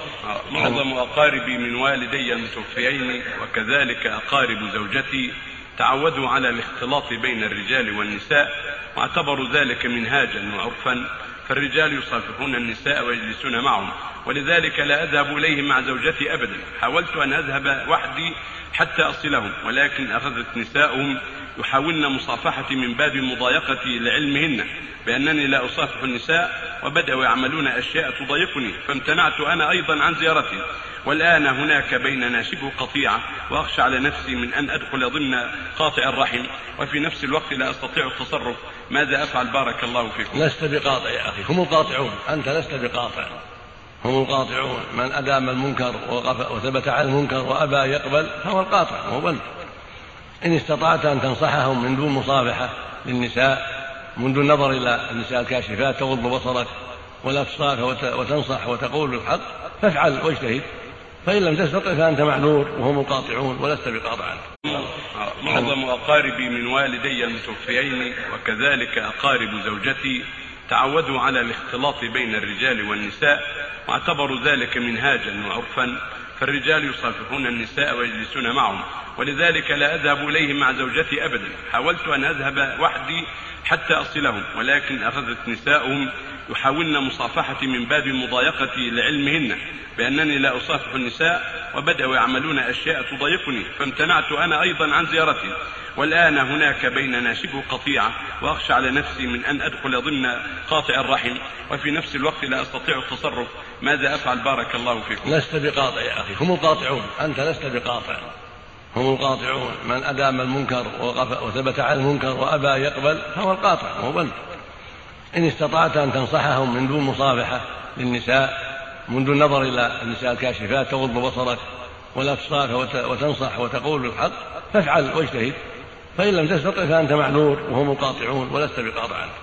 معظم أقاربي من والدي المتوفيين وكذلك أقارب زوجتي تعودوا على الاختلاط بين الرجال والنساء، واعتبروا ذلك منهاجا وعرفا، فالرجال يصافحون النساء ويجلسون معهم، ولذلك لا أذهب إليهم مع زوجتي أبدا. حاولت أن أذهب وحدي حتى أصلهم، ولكن أخذت نساؤهم يحاولن مصافحتي من باب مضايقتي لعلمهن بأنني لا أصافح النساء، وبدأوا يعملون أشياء تضايقني، فامتنعت أنا أيضا عن زيارتهم. والآن هناك بيننا شبه قطيعة، وأخشى على نفسي من أن أدخل ضمن قاطع الرحم، وفي نفس الوقت لا أستطيع التصرف. ماذا أفعل بارك الله فيكم؟ لست بقاطع يا أخي، هم القاطعون، أنت لست بقاطع، هم القاطعون. من أدام المنكر وثبت على المنكر وأبى يقبل فهو القاطع، هو أنت. إن استطعت أن تنصحهم من دون مصافحة للنساء، من دون النظر إلى النساء الكاشفات، تغض بصرك ولا تصافح وتنصح وتقول الحق، فافعل واجتهد. فإن لم تستطع فأنت معذور، وهم القاطعون ولست بقاطع. معظم أقاربي من والدي المتوفيين وكذلك أقارب زوجتي تعودوا على الاختلاط بين الرجال والنساء، واعتبروا ذلك منهاجا وعرفا، فالرجال يصافحون النساء ويجلسون معهم، ولذلك لا أذهب إليهم مع زوجتي أبدا. حاولت أن أذهب وحدي حتى أصلهم، ولكن أخذت نساؤهم يحاولن مصافحتي من باب مضايقتي لعلمهن بأنني لا أصافح النساء، وبدأوا يعملون أشياء تضايقني، فامتنعت أنا أيضا عن زيارتهم. والآن هناك بيننا شبه قطيعة، وأخشى على نفسي من أن أدخل ضمن قاطع الرحم، وفي نفس الوقت لا أستطيع التصرف. ماذا أفعل بارك الله فيكم؟ لست بقاطع يا أخي، هم القاطعون، أنت لست بقاطع، هم القاطعون. من أدام المنكر وثبت على المنكر وأبى يقبل فهو القاطع، هو أنت. إن استطعت أن تنصحهم من دون مصافحة للنساء، من دون النظر إلى النساء الكاشفات، تغض بصرك ولا تصافح وتنصح وتقول الحق، فافعل واجتهد. فإن لم تستطع فأنت معذور، وهم القاطعون ولست بقاطع.